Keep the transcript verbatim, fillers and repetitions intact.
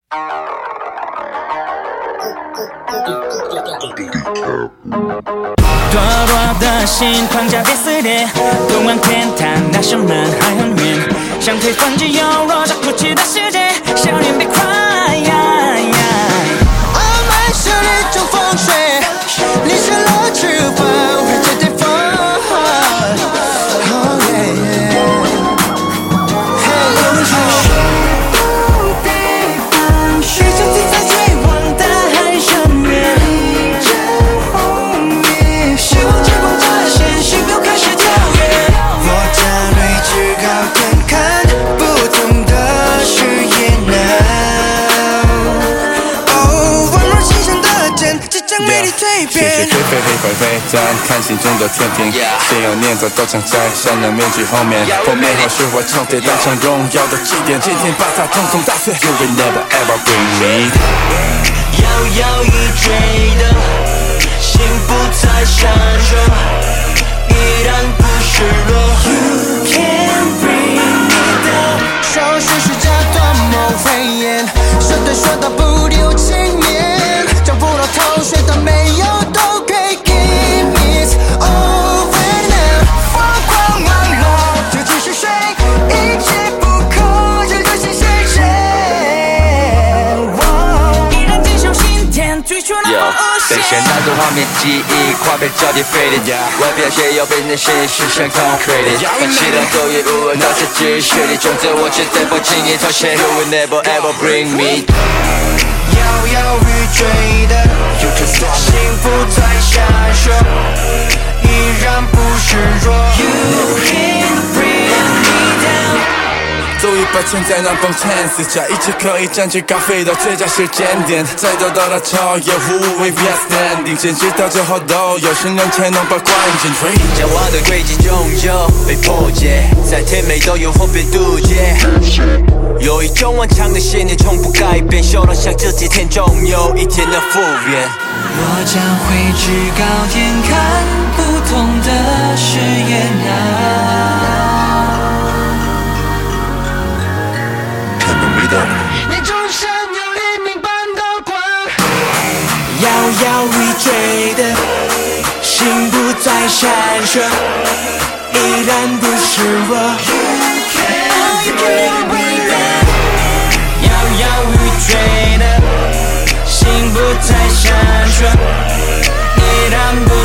堕落的心框架被撕裂，通往天堂那扇门还很远，想推翻只有弱者哭泣的世界，少年别快。 傲慢是一种风水，你是了之后会绝对风。Oh yeah yeah。水中自在追往大海深渊，真红灭，希望之光乍现，心又开始跳跃。我站位置高点，看不同的视野 now。哦，宛若新生的茧，即将美丽蜕变。 谢谢飞飞黑白飞战，看心中的天平。先有念头都藏在善良面具后面，破灭后是我重叠当成荣耀的祭典。今天把它统统打碎 ，You will never ever bring me。 摇摇欲坠的心不再闪烁，依然不示弱。You can't bring me down。说是虚假断某飞檐，说对说到不留情面，将葡萄透水到没有都可以 give me it's over now。疯狂往后就继续睡，一切不可这个新鲜谁？ 依然坚守心田，追求那么无限。 被现那种画面记忆，跨越交叠飞的，外表却又变成现实像 concrete。放弃了都也无望，那是继续的种子，我绝对不轻易妥协。You will never ever bring me。 摇摇欲坠的心不再闪烁，依然不示弱。You can't bring me down。 走一把千载难逢 chance， 加一切可以占据高飞到最佳时间点，再多到达超也无谓 be outstanding， 先知道最后都有心人才能把关键推。 将我的轨迹终究被破解，在甜美都有或被渡劫。有一种顽强的信念从不改变，修到像这几天总有一天的复原。 我将会至高天看不同的视野now。你终身有黎明般的光，摇摇欲坠的心不再闪烁，依然不示弱。You can't bring me down。 摇摇欲坠的心不再闪烁，依然不